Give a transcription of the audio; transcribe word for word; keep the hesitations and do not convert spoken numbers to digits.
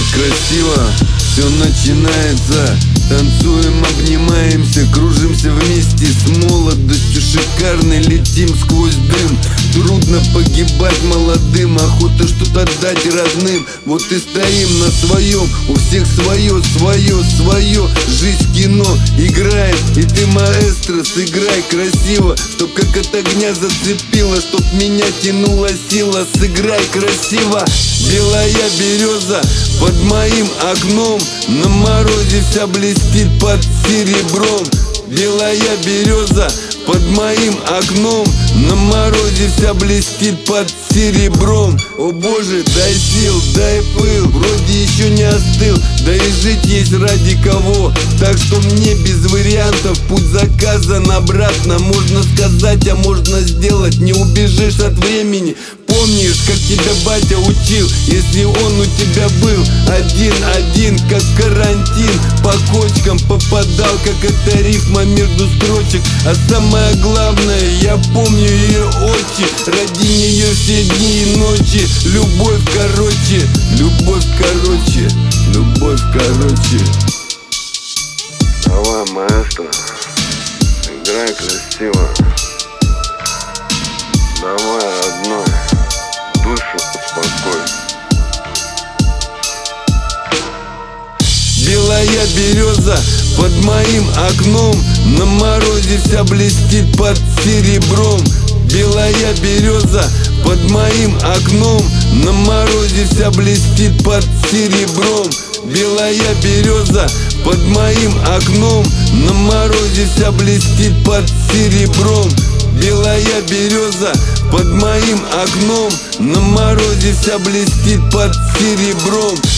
так красиво все начинается. Танцуем, обнимаемся, кружимся вместе с молодостью шикарной, летим сквозь дым. Трудно погибать молодым, охота что-то дать родным. Вот и стоим на своем, у всех свое, свое, свое. Жизнь кино играет, и ты, маэстро, сыграй красиво, чтоб как от огня зацепило, чтоб меня тянула сила. Сыграй красиво. Белая береза под моим окном, на морозе вся блестит под серебром. Белая береза под моим окном, на морозе вся блестит под серебром. О боже, дай сил, дай пыл, вроде еще не остыл. Да и жить есть ради кого, так что мне без вариантов. Путь заказан обратно, можно сказать, а можно сделать. Не убежишь от времени. Помнишь, как тебя батя учил, если он у тебя был один-один, как карантин, по кочкам попадал, как эта рифма между строчек. А самое главное, я помню ее очи, ради нее все дни и ночи. Любовь, короче, любовь, короче, любовь, короче. Давай, маэстро, играй красиво. Давай одной, душу успокой. Белая береза под моим окном, на морозе вся блестит под серебром. Белая береза под моим окном, на морозе вся блестит под серебром. Белая береза под моим окном, на морозе вся блестит под серебром. Белая береза под моим окном, на морозе вся блестит под серебром.